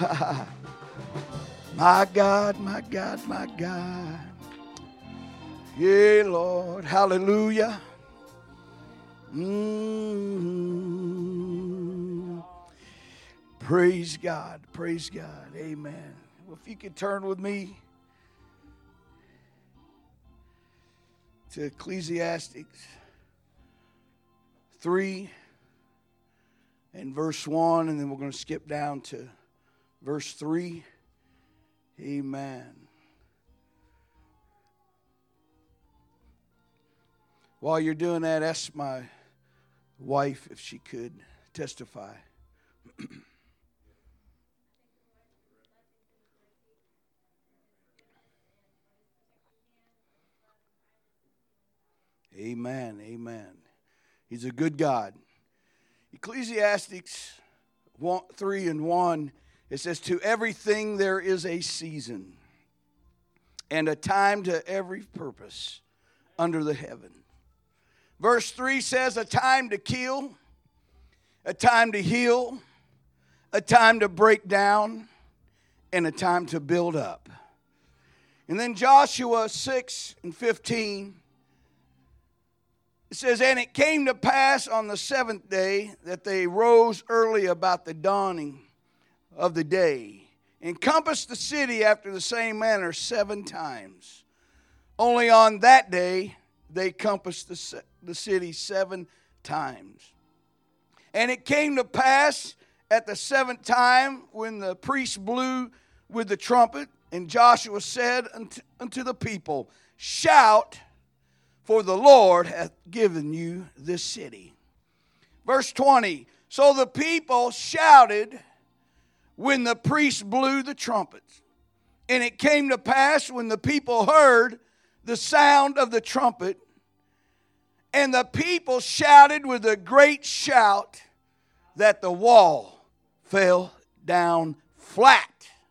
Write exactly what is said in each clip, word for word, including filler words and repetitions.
My God, my God, my God. Yeah, Lord. Hallelujah. Mm. Praise God. Praise God. Amen. Well, if you could turn with me to Ecclesiastes three and verse one, and then we're going to skip down to verse three. Amen. While you're doing that, ask my wife if she could testify. Amen. Amen. He's a good God. Ecclesiastes one, three and one, it says, to everything there is a season and a time to every purpose under the heaven. Verse three says, a time to kill, a time to heal, a time to break down, and a time to build up. And then Joshua six and fifteen, it says, and it came to pass on the seventh day that they rose early about the dawning of the day, encompassed the city after the same manner seven times. Only on that day they compassed the, the city seven times. And it came to pass at the seventh time when the priest blew with the trumpet, and Joshua said unto, unto the people, shout, for the Lord hath given you this city. Verse twenty, so the people shouted when the priest blew the trumpets. And it came to pass when the people heard the sound of the trumpet, and the people shouted with a great shout, that the wall fell down flat.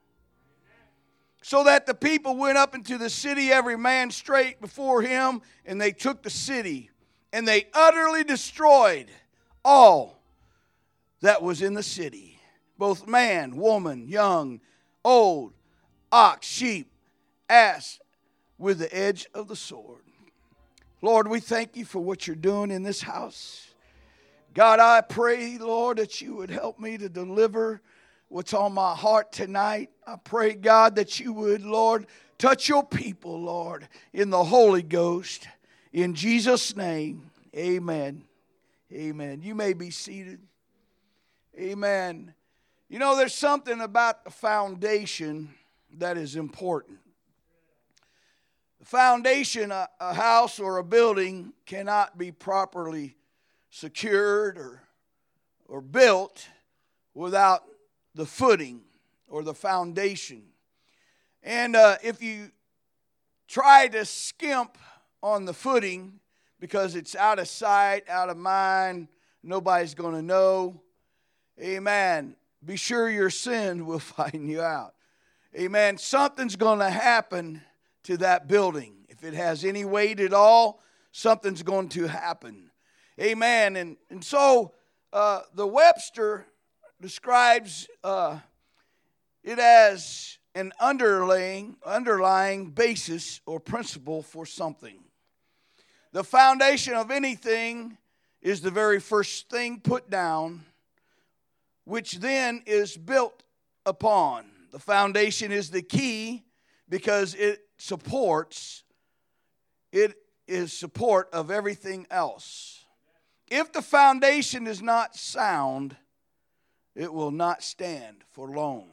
So that the people went up into the city, every man straight before him, and they took the city, and they utterly destroyed all that was in the city, both man, woman, young, old, ox, sheep, ass, with the edge of the sword. Lord, we thank you for what you're doing in this house. God, I pray, Lord, that you would help me to deliver what's on my heart tonight. I pray, God, that you would, Lord, touch your people, Lord, in the Holy Ghost. In Jesus' name, amen. Amen. You may be seated. Amen. You know, there's something about the foundation that is important. The foundation, a, a house or a building cannot be properly secured or, or built without the footing or the foundation. And uh, if you try to skimp on the footing because it's out of sight, out of mind, nobody's going to know, amen, be sure your sin will find you out. Amen. Something's going to happen to that building. If it has any weight at all, something's going to happen. Amen. And, and so uh, the Webster describes uh, it as an underlying, underlying basis or principle for something. The foundation of anything is the very first thing put down, which then is built upon. The foundation is the key because it supports, it is support of everything else. If the foundation is not sound, it will not stand for long.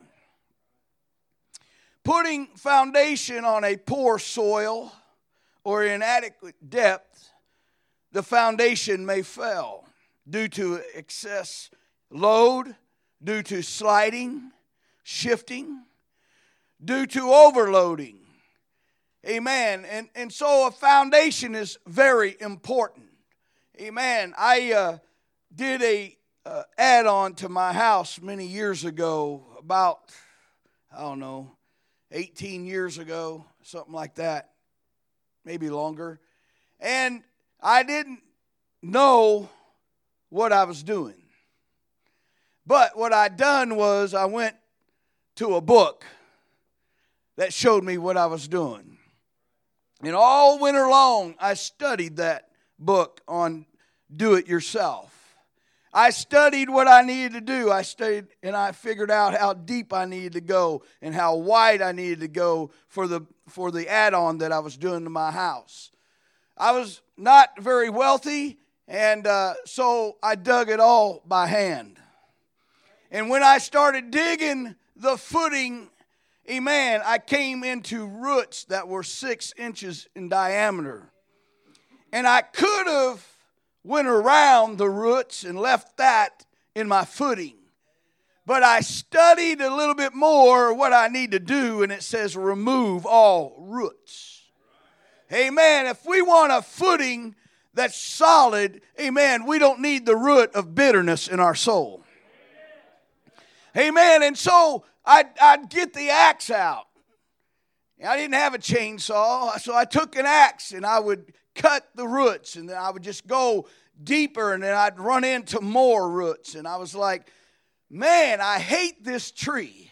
Putting foundation on a poor soil or inadequate depth, the foundation may fail due to excess load, due to sliding, shifting, due to overloading. Amen. And, and so a foundation is very important. Amen. I uh, did a uh, add-on to my house many years ago, about, I don't know, eighteen years ago, something like that, maybe longer. And I didn't know what I was doing. But what I done was I went to a book that showed me what I was doing. And all winter long, I studied that book on do it yourself. I studied what I needed to do. I studied and I figured out how deep I needed to go and how wide I needed to go for the for the add-on that I was doing to my house. I was not very wealthy, and uh, so I dug it all by hand. And when I started digging the footing, amen, I came into roots that were six inches in diameter. And I could have went around the roots and left that in my footing. But I studied a little bit more what I need to do, and it says remove all roots. Amen. If we want a footing that's solid, amen, we don't need the root of bitterness in our soul. Amen. And so I'd, I'd get the axe out. I didn't have a chainsaw, so I took an axe and I would cut the roots, and then I would just go deeper, and then I'd run into more roots. And I was like, man, I hate this tree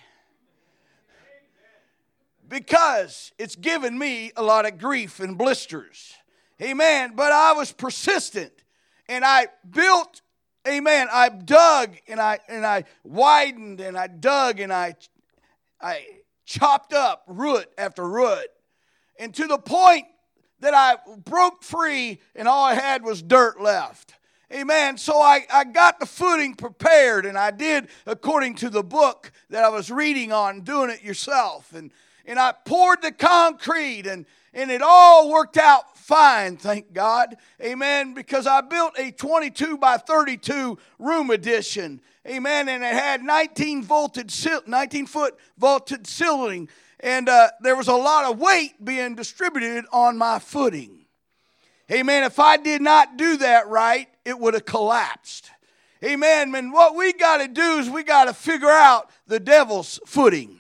because it's given me a lot of grief and blisters. Amen. But I was persistent, and I built, amen, I dug and I and I widened and I dug and I I chopped up root after root. And to the point that I broke free and all I had was dirt left. Amen. So I, I got the footing prepared, and I did according to the book that I was reading on, doing it yourself. And, and I poured the concrete, and, and it all worked out fine, thank God. Amen. Because I built a twenty-two by thirty-two room addition. Amen. And it had nineteen volted, nineteen foot vaulted ceiling. And uh, there was a lot of weight being distributed on my footing. Amen. If I did not do that right, it would have collapsed. Amen. And what we got to do is we got to figure out the devil's footing.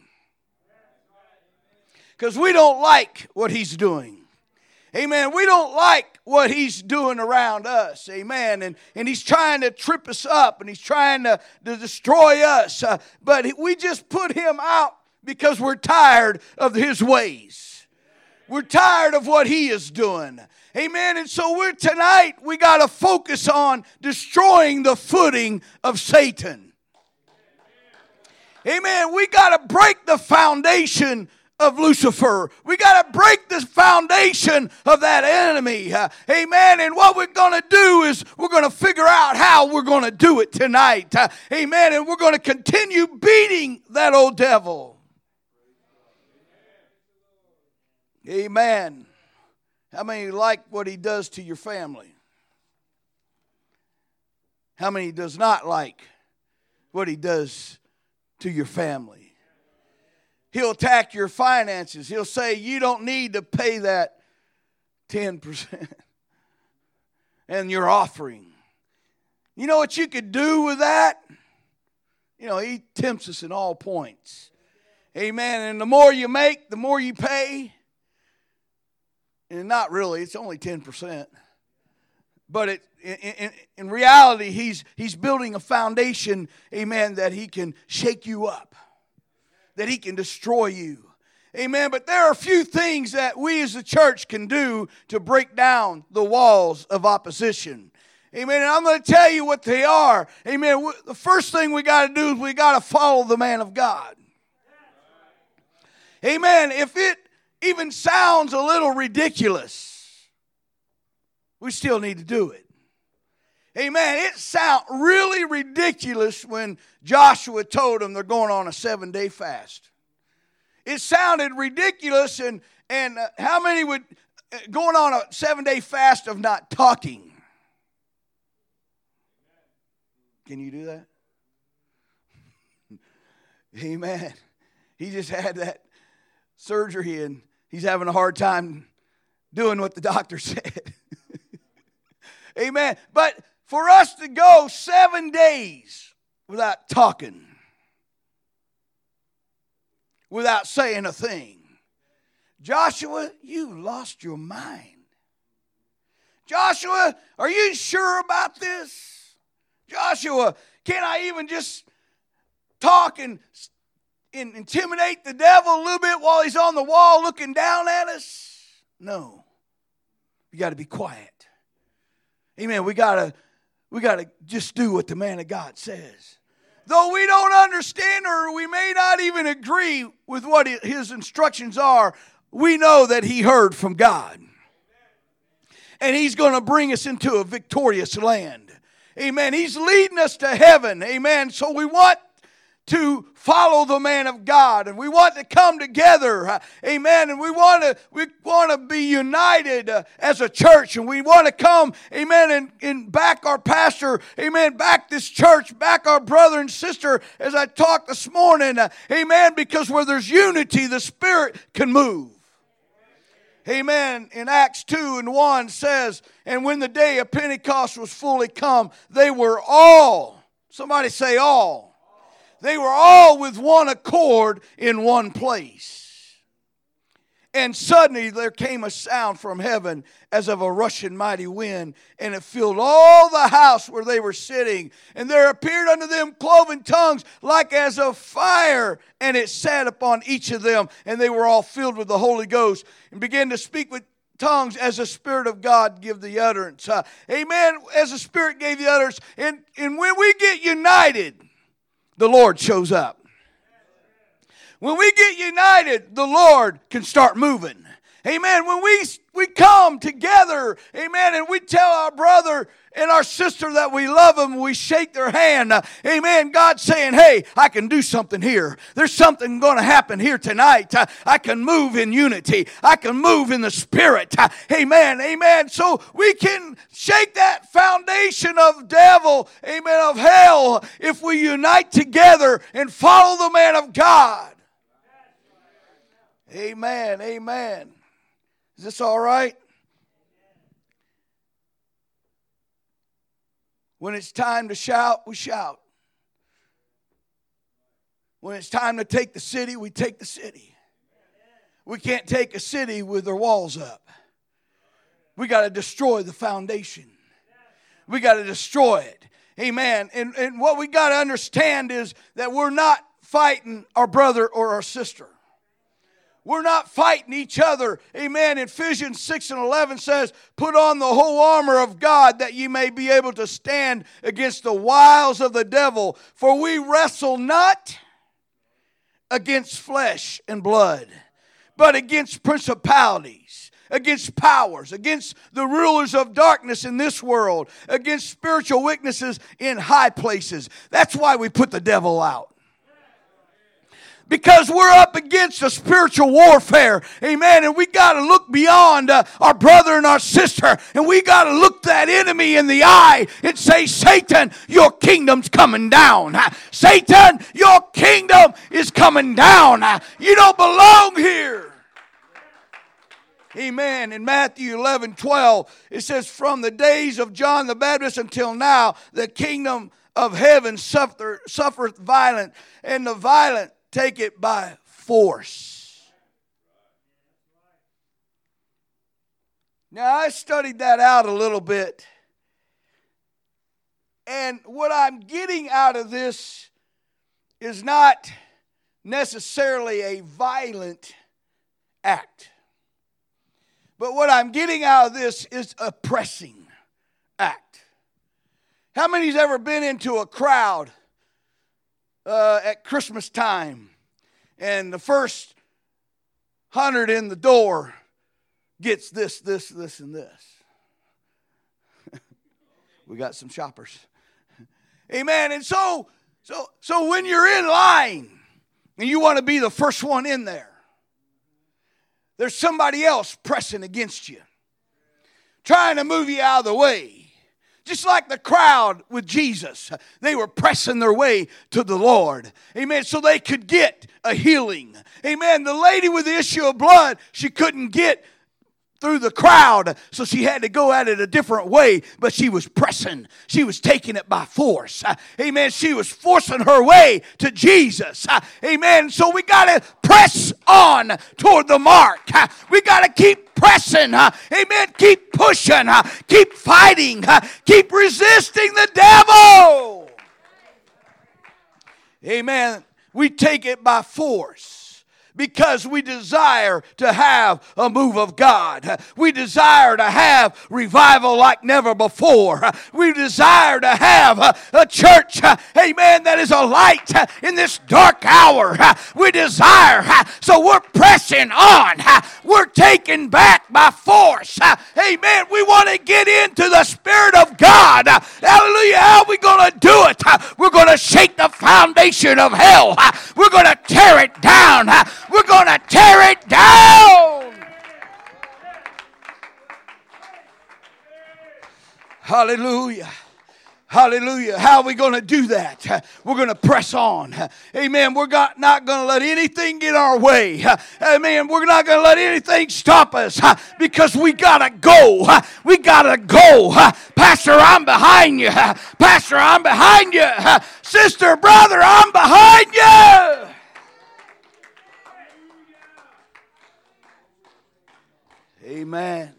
Because we don't like what he's doing. Amen. We don't like what he's doing around us. Amen. And, and he's trying to trip us up, and he's trying to, to destroy us. Uh, but we just put him out because we're tired of his ways. We're tired of what he is doing. Amen. And so we're tonight, we got to focus on destroying the footing of Satan. Amen. We got to break the foundation of Lucifer. We got to break the foundation of that enemy. Uh, amen. And what we're going to do is we're going to figure out how we're going to do it tonight. Uh, amen. And we're going to continue beating that old devil. Amen. How many like what he does to your family? How many does not like what he does to your family? He'll attack your finances. He'll say you don't need to pay that ten percent and your offering. You know what you could do with that? You know, he tempts us in all points. Amen. And the more you make, the more you pay. And not really, it's only ten percent. But it, in, in, in reality, he's, he's building a foundation, amen, that he can shake you up. That he can destroy you. Amen. But there are a few things that we as a church can do to break down the walls of opposition. Amen. And I'm going to tell you what they are. Amen. The first thing we got to do is we got to follow the man of God. Amen. If it even sounds a little ridiculous, we still need to do it. Amen. It sounds really ridiculous when Joshua told them they're going on a seven-day fast. It sounded ridiculous, and, and uh, how many would, uh, going on a seven-day fast of not talking? Can you do that? Amen. He just had that surgery, and he's having a hard time doing what the doctor said. Amen. But for us to go seven days without talking, without saying a thing, Joshua, you lost your mind. Joshua, are you sure about this? Joshua, can I even just talk and and intimidate the devil a little bit while he's on the wall looking down at us? No. We got to be quiet. Amen. We got to we got to just do what the man of God says. Though we don't understand or we may not even agree with what his instructions are, we know that he heard from God. And he's going to bring us into a victorious land. Amen. He's leading us to heaven. Amen. So we want to follow the man of God, and we want to come together, uh, amen, and we want to we want to be united uh, as a church, and we want to come, amen, and, and back our pastor, amen, back this church, back our brother and sister, as I talked this morning, uh, amen, because where there's unity, the Spirit can move. Amen. In Acts two and one says, and when the day of Pentecost was fully come, they were all, somebody say all, they were all with one accord in one place. And suddenly there came a sound from heaven as of a rushing mighty wind, and it filled all the house where they were sitting. And there appeared unto them cloven tongues like as of fire, and it sat upon each of them. And they were all filled with the Holy Ghost, and began to speak with tongues as the Spirit of God give the utterance. Uh, amen. As the Spirit gave the utterance. And, and when we get united, the Lord shows up. When we get united, the Lord can start moving. Amen. When we, we come together, amen, and we tell our brother and our sister that we love them, we shake their hand. Uh, amen. God's saying, hey, I can do something here. There's something going to happen here tonight. Uh, I can move in unity. I can move in the Spirit. Uh, amen. Amen. So we can shake that foundation of devil, amen, of hell, if we unite together and follow the man of God. Amen. Amen. Is this all right? When it's time to shout, we shout. When it's time to take the city, we take the city. We can't take a city with their walls up. We got to destroy the foundation. We got to destroy it. Amen. And, and what we got to understand is that we're not fighting our brother or our sister. We're not fighting each other. Amen. Ephesians six and eleven says, put on the whole armor of God that ye may be able to stand against the wiles of the devil. For we wrestle not against flesh and blood, but against principalities, against powers, against the rulers of darkness in this world, against spiritual weaknesses in high places. That's why we put the devil out. Because we're up against a spiritual warfare. Amen. And we got to look beyond uh, our brother and our sister. And we got to look that enemy in the eye and say, Satan, your kingdom's coming down. Uh, Satan, your kingdom is coming down. Uh, you don't belong here. Amen. In Matthew eleven twelve, it says, from the days of John the Baptist until now, the kingdom of heaven suffer, suffereth violence, and the violent take it by force. Now, I studied that out a little bit. And what I'm getting out of this is not necessarily a violent act. But what I'm getting out of this is a pressing act. How many's ever been into a crowd Uh, at Christmas time, and the first hundred in the door gets this, this, this, and this? We got some shoppers. Amen. And so, so, so when you're in line and you want to be the first one in there, there's somebody else pressing against you, trying to move you out of the way. Just like the crowd with Jesus, they were pressing their way to the Lord. Amen. So they could get a healing. Amen. The lady with the issue of blood, she couldn't get through the crowd, so she had to go at it a different way, but she was pressing. She was taking it by force. Amen. She was forcing her way to Jesus. Amen. So we got to press on toward the mark. We got to keep pressing. Amen. Keep pushing. Keep fighting. Keep resisting the devil. Amen. we take it by force. Because we desire to have a move of God. We desire to have revival like never before. We desire to have a church, amen, that is a light in this dark hour. We desire, so we're pressing on. We're taken back by force. Amen. We want to get into the Spirit of God. Hallelujah. How are we going to do it? We're going to shake the foundation of hell. We're going to tear it down. We're going to tear it down. Hallelujah. Hallelujah. How are we going to do that? We're going to press on. Amen. We're not going to let anything get our way. Amen. We're not going to let anything stop us because we got to go. We got to go. Pastor, I'm behind you. Pastor, I'm behind you. Sister, brother, I'm behind you. Amen.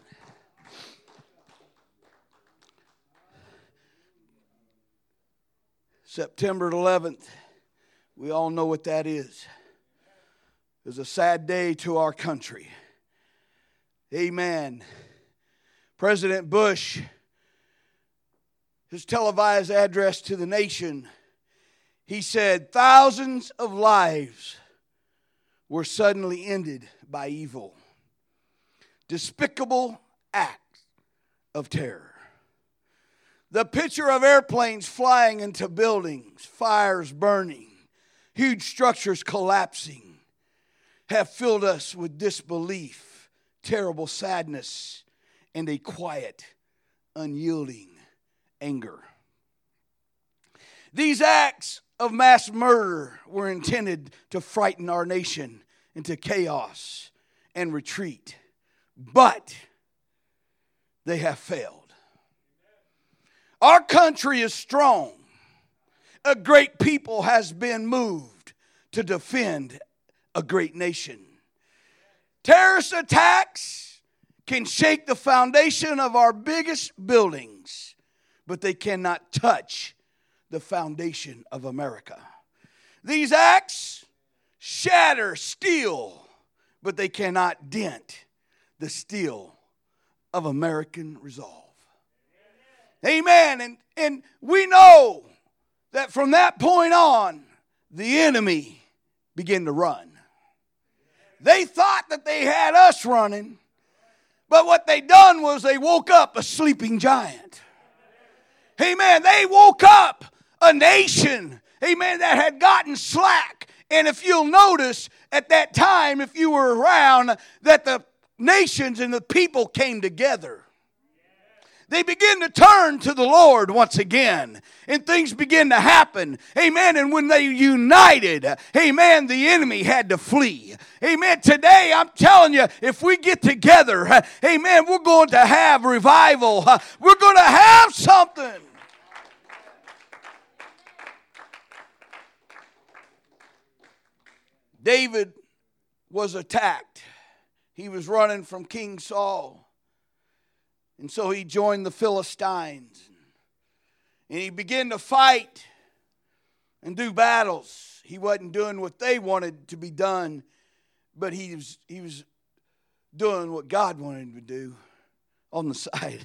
September eleventh, we all know what that is. It was a sad day to our country. Amen. President Bush, his televised address to the nation, he said, thousands of lives were suddenly ended by evil. Despicable act of terror. The picture of airplanes flying into buildings, fires burning, huge structures collapsing, have filled us with disbelief, terrible sadness, and a quiet, unyielding anger. These acts of mass murder were intended to frighten our nation into chaos and retreat. But they have failed. Our country is strong. A great people has been moved to defend a great nation. Terrorist attacks can shake the foundation of our biggest buildings, but they cannot touch the foundation of America. These acts shatter steel, but they cannot dent the steel of American resolve. Amen. And, and we know that from that point on, the enemy began to run. They thought that they had us running, but what they done was they woke up a sleeping giant. Amen. They woke up a nation, amen, that had gotten slack. And if you'll notice at that time, if you were around, that the nations and the people came together. They begin to turn to the Lord once again. And things begin to happen. Amen. And when they united, amen, the enemy had to flee. Amen. Today, I'm telling you, if we get together, amen, we're going to have revival. We're going to have something. David was attacked. He was running from King Saul. And so he joined the Philistines. And he began to fight and do battles. He wasn't doing what they wanted to be done, but he was, he was doing what God wanted him to do on the side.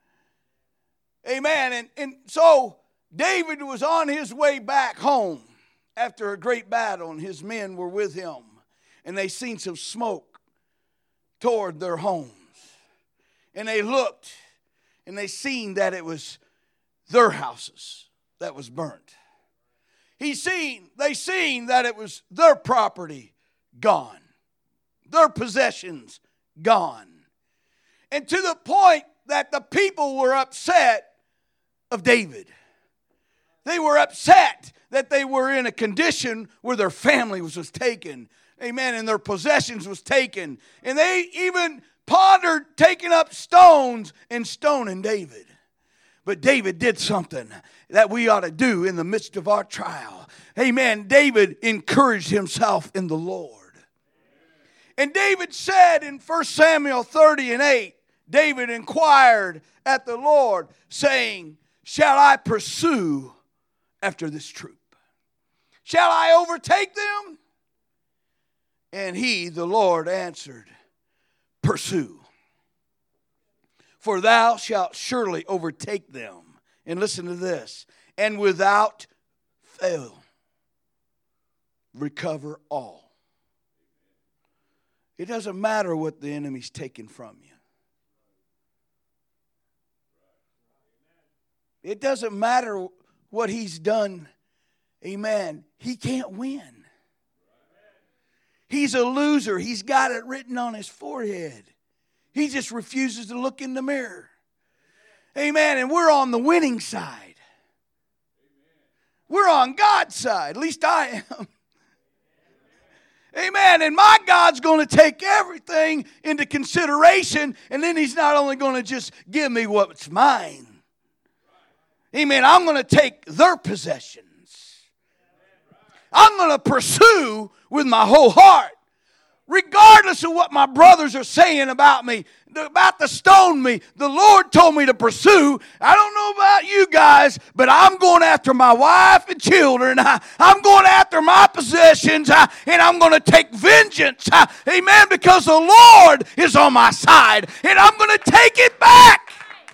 Amen. And, and so David was on his way back home after a great battle, and his men were with him. And they seen some smoke toward their homes. And they looked, and they seen that it was their houses that was burnt. He seen, they seen that it was their property gone. Their possessions gone. And to the point that the people were upset of David. They were upset that they were in a condition where their family was, was taken. Amen. And their possessions was taken. And they even pondered taking up stones and stoning David. But David did something that we ought to do in the midst of our trial. Amen. David encouraged himself in the Lord. And David said in First Samuel thirty and eight, David inquired at the Lord, saying, shall I pursue after this troop? shall I overtake them? And he, the Lord, answered, pursue. For thou shalt surely overtake them. And listen to this. And without fail, recover all. It doesn't matter what the enemy's taken from you. It doesn't matter what he's done. Amen. He can't win. He's a loser. He's got it written on his forehead. He just refuses to look in the mirror. Amen. And we're on the winning side. We're on God's side. At least I am. Amen. And my God's going to take everything into consideration. And then he's not only going to just give me what's mine. Amen. I'm going to take their possessions. I'm going to pursue with my whole heart. Regardless of what my brothers are saying about me, about to stone me, the Lord told me to pursue. I don't know about you guys, but I'm going after my wife and children. I, I'm going after my possessions, I, and I'm going to take vengeance. I, amen, because the Lord is on my side, and I'm going to take it back.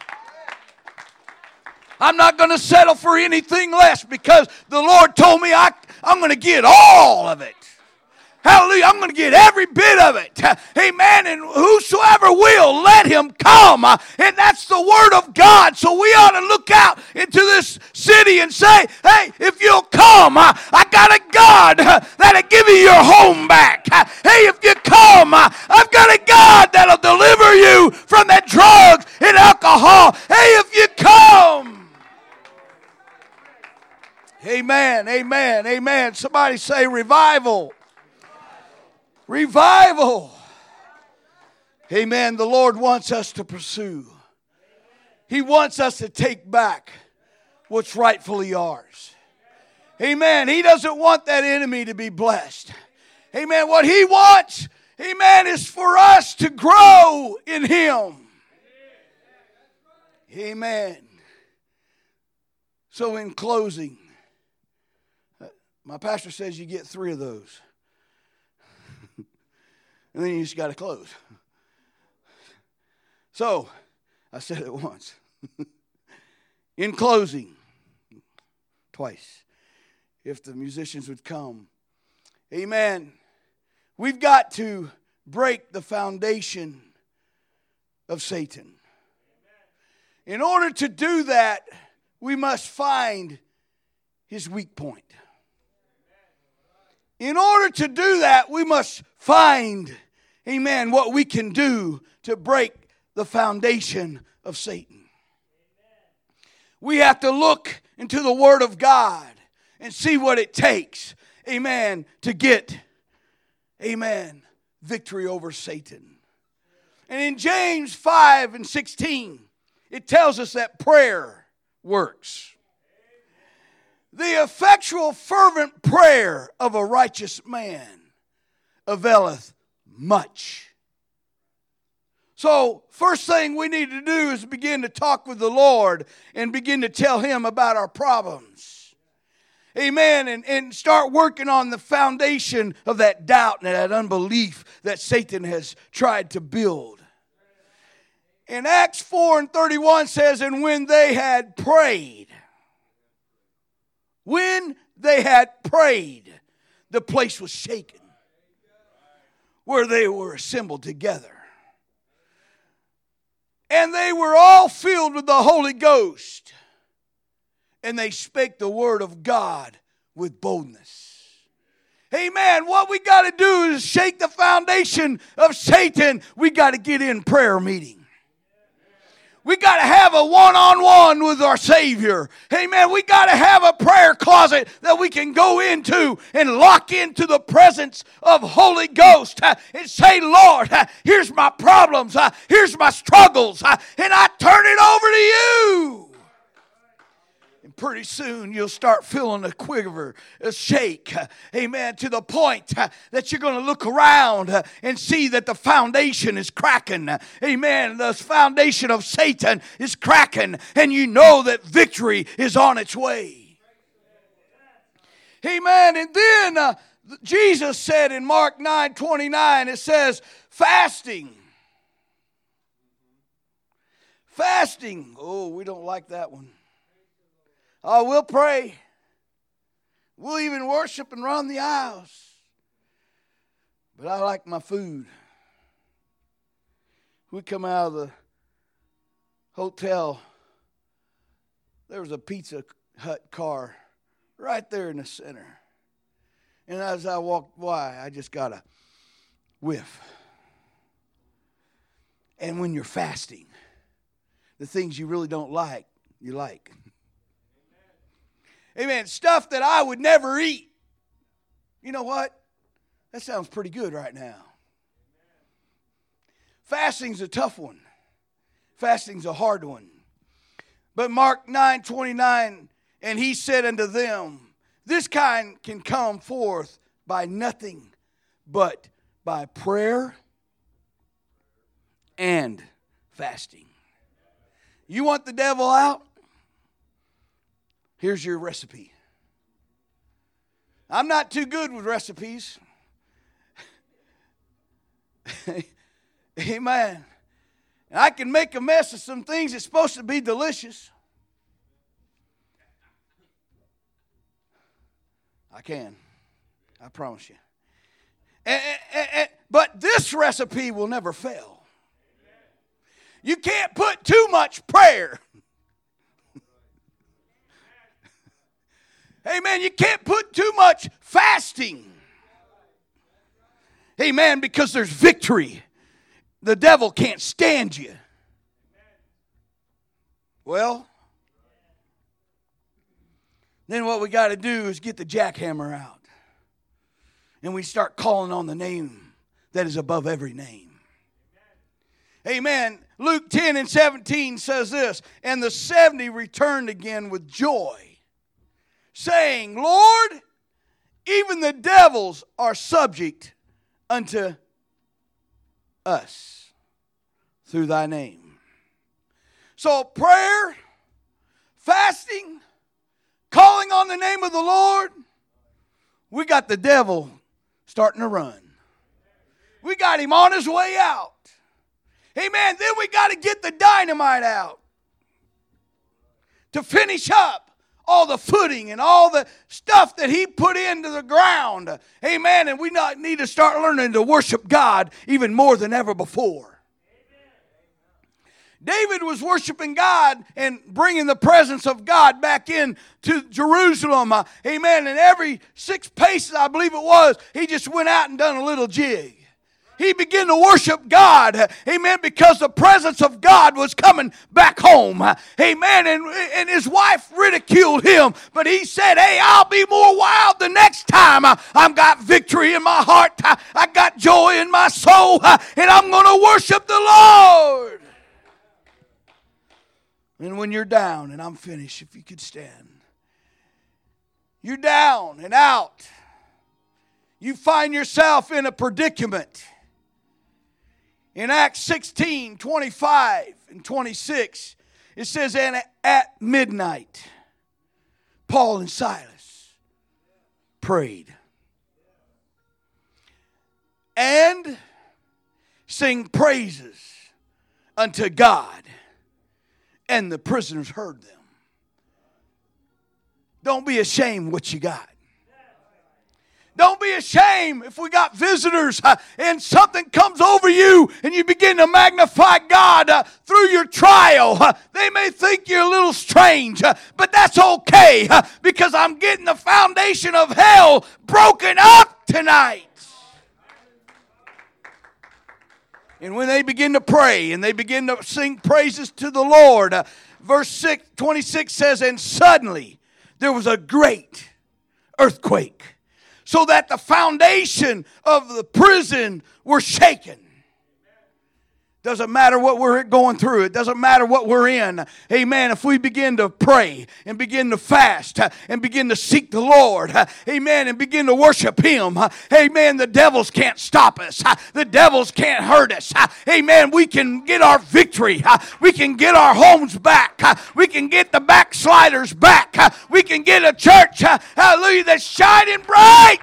I'm not going to settle for anything less because the Lord told me I, I'm going to get all of it. Hallelujah. I'm going to get every bit of it. Amen. And whosoever will, let him come. And that's the word of God. So we ought to look out into this city and say, hey, if you'll come, I got a God that'll give you your home back. Hey, if you come, I've got a God that'll deliver you from that drugs and alcohol. Hey, if you come. Amen. Amen. Amen. Somebody say revival. Revival. Amen. The Lord wants us to pursue. He wants us to take back what's rightfully ours. Amen. He doesn't want that enemy to be blessed. Amen. What he wants, amen, is for us to grow in him. Amen. So in closing, my pastor says you get three of those. And then you just got to close. So, I said it once. In closing, twice, if the musicians would come. Amen. We've got to break the foundation of Satan. In order to do that, we must find his weak point. In order to do that, we must find, amen, what we can do to break the foundation of Satan. We have to look into the Word of God and see what it takes, amen, to get, amen, victory over Satan. And in James five and sixteen, it tells us that prayer works. The effectual fervent prayer of a righteous man availeth much. So, first thing we need to do is begin to talk with the Lord and begin to tell him about our problems. Amen. And, and start working on the foundation of that doubt and that unbelief that Satan has tried to build. In Acts four and thirty-one says, and when they had prayed, When they had prayed, the place was shaken where they were assembled together. And they were all filled with the Holy Ghost. And they spake the word of God with boldness. Amen. What we got to do is shake the foundation of Satan. We got to get in prayer meeting. We got to have a one-on-one with our Savior. Amen. We got to have a prayer closet that we can go into and lock into the presence of Holy Ghost uh, and say, Lord, uh, here's my problems. Uh, here's my struggles. Uh, and I turn it over to you. And pretty soon you'll start feeling a quiver, a shake. Uh, amen. To the point uh, that you're going to look around uh, and see that the foundation is cracking. Uh, amen. The foundation of Satan is cracking. And you know that victory is on its way. Amen. And then uh, Jesus said in Mark nine twenty-nine, it says, fasting. Fasting. Oh, we don't like that one. Oh, we'll pray. We'll even worship and run the aisles. But I like my food. We come out of the hotel. There was a Pizza Hut car right there in the center. And as I walked by, I just got a whiff. And when you're fasting, the things you really don't like, you like. Amen. Amen. Stuff that I would never eat. You know what? That sounds pretty good right now. Fasting's a tough one. Fasting's a hard one. But Mark nine twenty-nine, and he said unto them, this kind can come forth by nothing but by prayer and fasting. You want the devil out? Here's your recipe. I'm not too good with recipes. Amen. And I can make a mess of some things that's supposed to be delicious. I can. I promise you. And, and, and, but this recipe will never fail. You can't put too much prayer. Amen. You can't put too much fasting. Amen. Because there's victory. The devil can't stand you. Well, then what we got to do is get the jackhammer out. And we start calling on the name that is above every name. Amen. Luke ten and seventeen says this, and the seventy returned again with joy, saying, Lord, even the devils are subject unto us through thy name. So prayer, fasting, calling on the name of the Lord, we got the devil starting to run. We got him on his way out. Amen. Then we got to get the dynamite out to finish up all the footing and all the stuff that he put into the ground. Amen. And we not need to start learning to worship God even more than ever before. David was worshiping God and bringing the presence of God back in to Jerusalem. Uh, amen. And every six paces, I believe it was, he just went out and done a little jig. He began to worship God, amen, because the presence of God was coming back home, amen, and, and his wife ridiculed him, but he said, hey, I'll be more wild the next time. I, I've got victory in my heart, I, I got joy in my soul, and I'm going to worship the Lord. And when you're down, and I'm finished, if you could stand, you're down and out, you find yourself in a predicament. In Acts sixteen, twenty-five and twenty-six, it says, and at midnight, Paul and Silas prayed and sing praises unto God, and the prisoners heard them. Don't be ashamed what you got. Don't be ashamed if we got visitors uh, and something comes over you and you begin to magnify God uh, through your trial. Uh, they may think you're a little strange, uh, but that's okay uh, because I'm getting the foundation of hell broken up tonight. And when they begin to pray and they begin to sing praises to the Lord, uh, verse six, twenty-six says, and suddenly there was a great earthquake, so that the foundation of the prison were shaken. Doesn't matter what we're going through. It doesn't matter what we're in. Amen. If we begin to pray and begin to fast and begin to seek the Lord, amen, and begin to worship Him, amen, the devils can't stop us. The devils can't hurt us. Amen. We can get our victory. We can get our homes back. We can get the backsliders back. We can get a church, hallelujah, that's shining bright.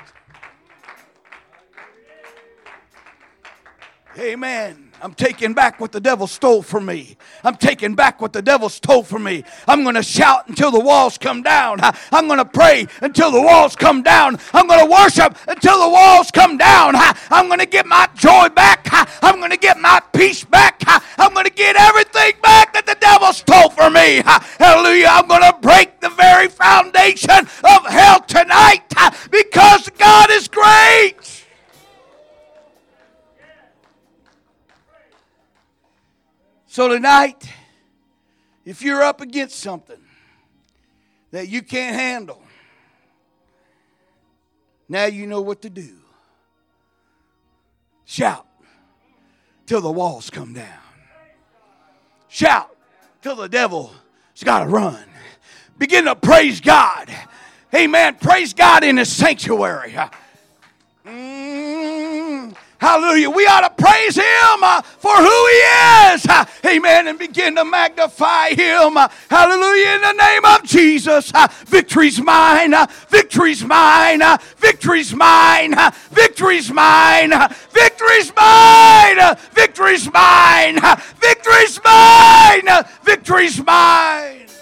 Amen. I'm taking back what the devil stole from me. I'm taking back what the devil stole from me. I'm going to shout until the walls come down. I'm going to pray until the walls come down. I'm going to worship until the walls come down. I'm going to get my joy back. I'm going to get my peace back. I'm going to get everything back that the devil stole from me. Hallelujah. I'm going to break the very foundation of hell tonight because God is great. So tonight, if you're up against something that you can't handle, now you know what to do. Shout till the walls come down. Shout till the devil's got to run. Begin to praise God. Amen. Praise God in His sanctuary. Mm. Hallelujah. We ought to praise Him uh, for who He is. Uh, amen. And begin to magnify Him. Uh, hallelujah. In the name of Jesus. Uh, victory's mine. Uh, victory's mine. Uh, victory's mine. Uh, victory's mine. Uh, victory's mine. Uh, victory's mine. Uh, victory's mine. Uh, victory's mine.